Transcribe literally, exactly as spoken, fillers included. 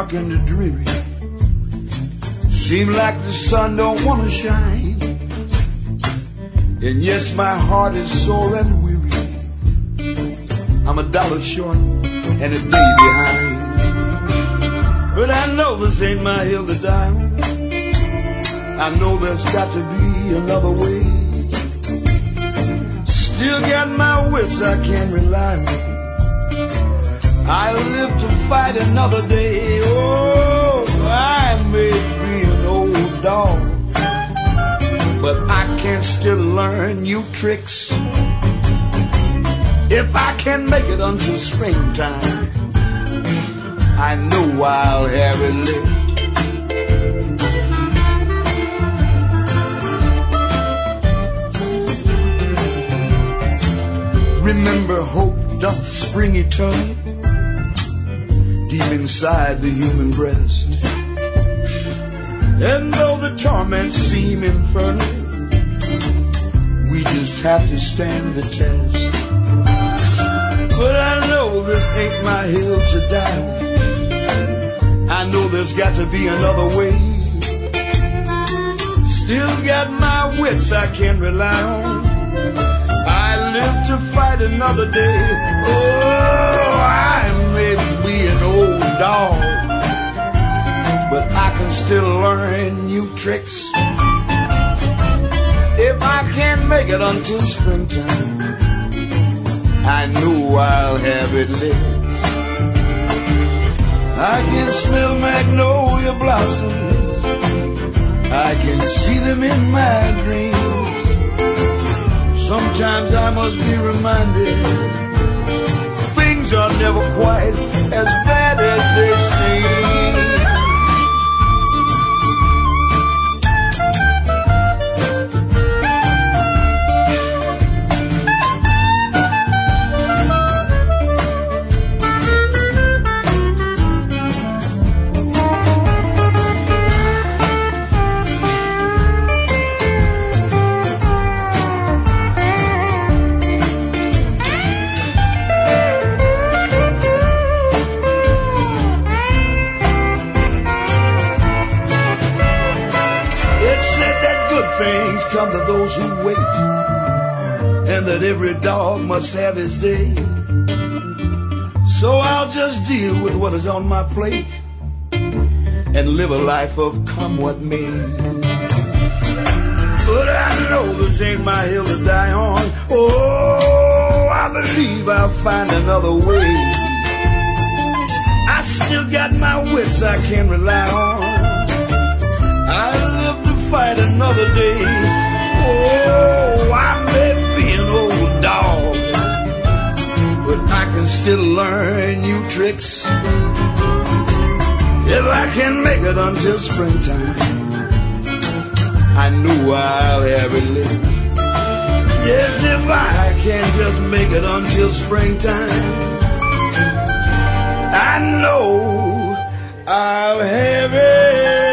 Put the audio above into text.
dark and the dreary. Seem like the sun don't wanna shine. And yes, my heart is sore and weary. I'm a dollar short and a day behind. But I know this ain't my hill to die on. I know there's got to be another way. Still got my wits I can rely on. I live to fight another day. Oh, I may be an old dog, but I can still learn new tricks. If I can make it until springtime, I know I'll have it lit. Remember, hope doth spring eternal deep inside the human breast. And though the torments seem infernal, we just have to stand the test. But I know this ain't my hill to die on. I know there's got to be another way. Still got my wits I can rely on. I live to fight another day. Oh, I may be an old dog, but I can still learn new tricks. If I can't make it until springtime, I know I'll have it lit. I can smell magnolia blossoms, I can see them in my dreams. Sometimes I must be reminded things are never quite as bad as they seem. Come to those who wait, and that every dog must have his day. So I'll just deal with what is on my plate and live a life of come what may. But I know this ain't my hill to die on. Oh, I believe I'll find another way. I still got my wits I can rely on. I live to fight another day. Oh, I may be an old dog, but I can still learn new tricks. If I can make it until springtime, I know I'll have it lit. Yes, if I can just make it until springtime, I know I'll have it